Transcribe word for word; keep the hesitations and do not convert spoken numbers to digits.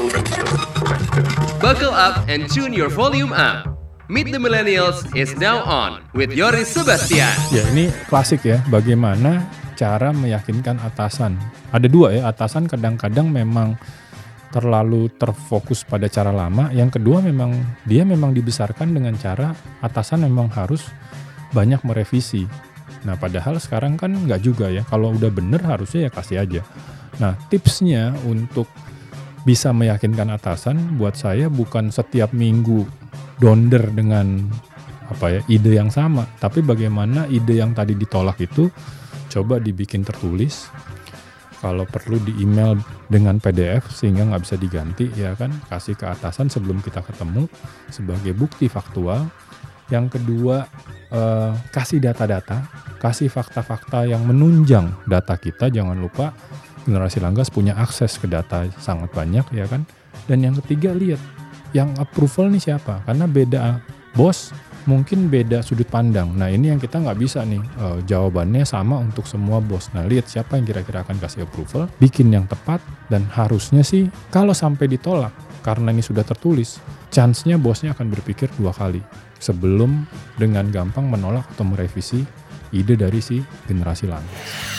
Buckle up and tune your volume up. Meet the Millennials is now on with Yoris Sebastian. Ya, ini klasik ya, bagaimana cara meyakinkan atasan. Ada dua ya, atasan kadang-kadang memang terlalu terfokus pada cara lama. Yang kedua memang dia memang dibesarkan dengan cara atasan memang harus banyak merevisi. Nah padahal sekarang kan nggak juga ya, kalau udah bener harusnya ya kasih aja. Nah tipsnya untuk bisa meyakinkan atasan buat saya bukan setiap minggu donder dengan apa ya ide yang sama, tapi bagaimana ide yang tadi ditolak itu coba dibikin tertulis, kalau perlu di email dengan P D F sehingga nggak bisa diganti ya kan, kasih ke atasan sebelum kita ketemu sebagai bukti faktual. Yang kedua eh, kasih data-data, kasih fakta-fakta yang menunjang data kita. Jangan lupa generasi Langgas punya akses ke data sangat banyak ya kan. Dan yang ketiga lihat yang approval nih siapa, karena beda bos mungkin beda sudut pandang. Nah ini yang kita nggak bisa nih uh, jawabannya sama untuk semua bos. Nah lihat siapa yang kira-kira akan kasih approval, bikin yang tepat. Dan harusnya sih kalau sampai ditolak karena ini sudah tertulis, chance-nya bosnya akan berpikir dua kali sebelum dengan gampang menolak atau merevisi ide dari si generasi Langgas.